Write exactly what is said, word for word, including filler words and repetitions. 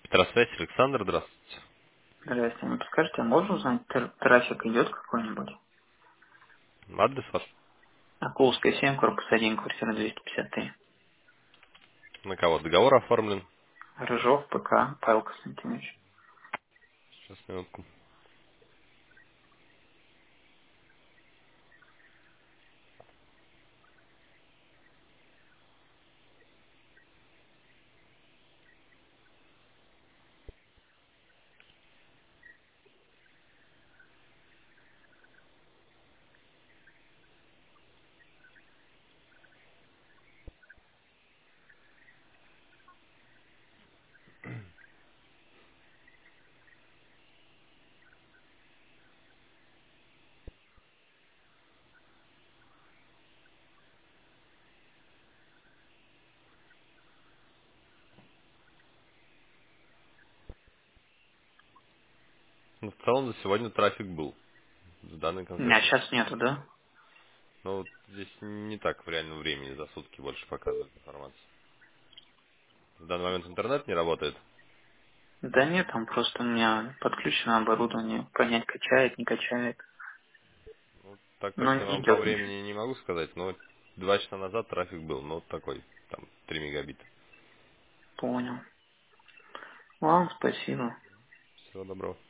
Петросвязь, Александр, здравствуйте. Здрасте, не подскажете, а можно узнать, тр- трафик идет какой-нибудь? Адрес ваш? Акулская семь, корпус один, квартира двести пятьдесят три. На кого договор оформлен? Рыжов, ПК, Павел Константинович. Сейчас, минутку. Ну, в целом за сегодня трафик был. В данный Меня конкретно час. сейчас нету, да? Но вот здесь не так в реальном времени, за сутки больше показывает информацию. В данный момент интернет не работает. Да нет, там просто у меня подключено оборудование. Понять, качает, не качает. Ну, так Но точно не вам по идет ничего. времени не могу сказать, но два часа назад трафик был, ну вот такой, там, три мегабита. Понял. Ладно, спасибо. Всего доброго.